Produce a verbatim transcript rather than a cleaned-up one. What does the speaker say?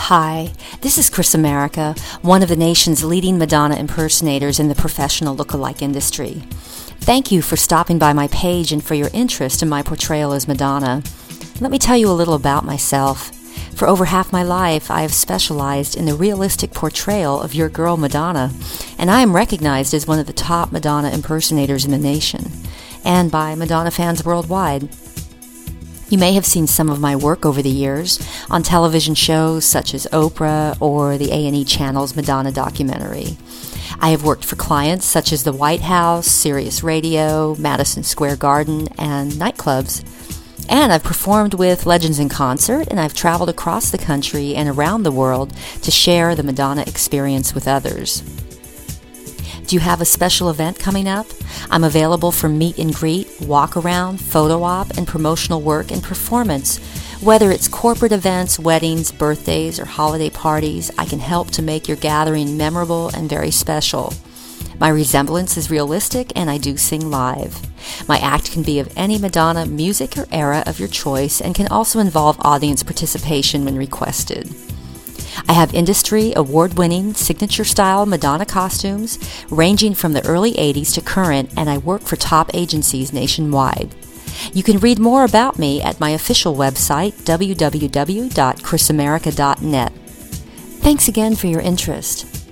Hi, this is Chris America, one of the nation's leading Madonna impersonators in the professional look-alike industry. Thank you for stopping by my page and for your interest in my portrayal as Madonna. Let me tell you a little about myself. For over half my life, I have specialized in the realistic portrayal of your girl Madonna, and I am recognized as one of the top Madonna impersonators in the nation, and by Madonna fans worldwide. You may have seen some of my work over the years on television shows such as Oprah or the A and E Channel's Madonna documentary. I have worked for clients such as the White House, Sirius Radio, Madison Square Garden, and nightclubs. And I've performed with legends in concert, and I've traveled across the country and around the world to share the Madonna experience with others. Do you have a special event coming up? I'm available for meet and greet, walk around, photo op, and promotional work and performance. Whether it's corporate events, weddings, birthdays, or holiday parties, I can help to make your gathering memorable and very special. My resemblance is realistic, and I do sing live. My act can be of any Madonna music or era of your choice and can also involve audience participation when requested. I have industry award-winning signature-style Madonna costumes ranging from the early eighties to current, and I work for top agencies nationwide. You can read more about me at my official website, w w w dot chris america dot net. Thanks again for your interest.